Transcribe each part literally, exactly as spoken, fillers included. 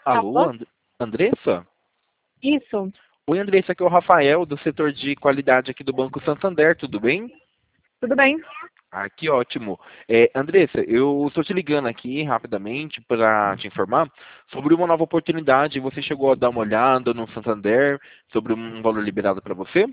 Alô, Alô? And- Andressa? Isso, Oi, Andressa, aqui é o Rafael, do setor de qualidade aqui do Banco Santander, tudo bem? tudo bem? Ah, que ótimo. É, Andressa, eu estou te ligando aqui rapidamente para te informar sobre uma nova oportunidade. Você chegou a dar uma olhada no Santander sobre um valor liberado para você?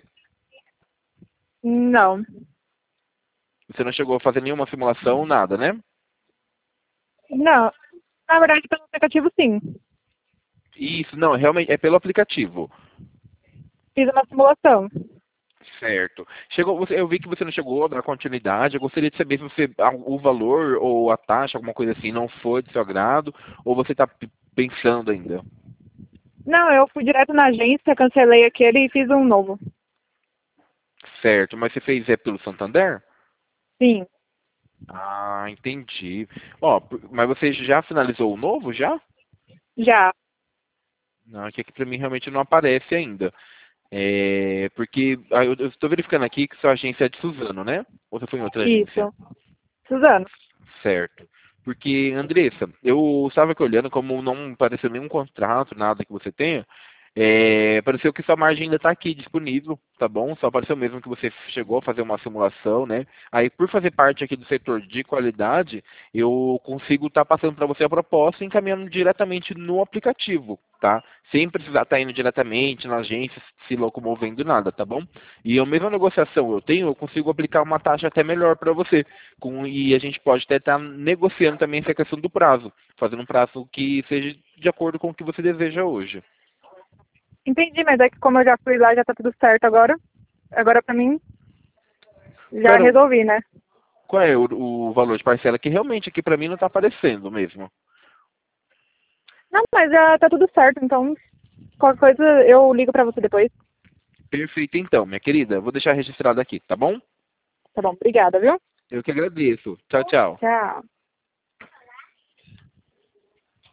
Não, Você não chegou a fazer nenhuma simulação, nada, né? não. Na verdade, pelo aplicativo, sim. Isso, não, realmente é pelo aplicativo. Fiz uma simulação. Certo. Chegou, você, eu vi que você não chegou a dar continuidade. Eu gostaria de saber se você, ah, o valor ou a taxa, alguma coisa assim, não foi do seu agrado, ou você está pensando ainda. Não, eu fui direto na agência, cancelei aquele e fiz um novo. Certo, mas você fez é pelo Santander? Sim, Ah, entendi. Ó, p- mas você já finalizou o novo, já? já. Não, é que aqui pra mim realmente não aparece ainda. É, porque ah, eu estou verificando aqui que sua agência é de Suzano, né? Ou você foi em outra agência? Isso. Suzano. Certo. Porque, Andressa, eu estava aqui olhando, como não apareceu nenhum contrato, nada que você tenha, é, pareceu que sua margem ainda está aqui disponível, tá bom? Só apareceu mesmo que você chegou a fazer uma simulação, né? Aí, por fazer parte aqui do setor de qualidade, eu consigo estar passando para você a proposta e encaminhando diretamente no aplicativo, tá? Sem precisar estar indo diretamente na agência, se locomovendo nada, tá bom? E a mesma negociação eu tenho, eu consigo aplicar uma taxa até melhor para você. Com, e a gente pode até estar negociando também essa questão do prazo, fazendo um prazo que seja de acordo com o que você deseja hoje. Entendi, mas é que como eu já fui lá, já tá tudo certo agora. Agora pra mim, Qual, já era o, resolvi, né? qual é o, o valor de parcela que realmente aqui para mim não está aparecendo mesmo? Não, mas já tá tudo certo, então qualquer coisa eu ligo pra você depois. Perfeito então, minha querida. Vou deixar registrado aqui, tá bom? Tá bom, obrigada, viu? Eu que agradeço. Tchau, tchau. Tchau.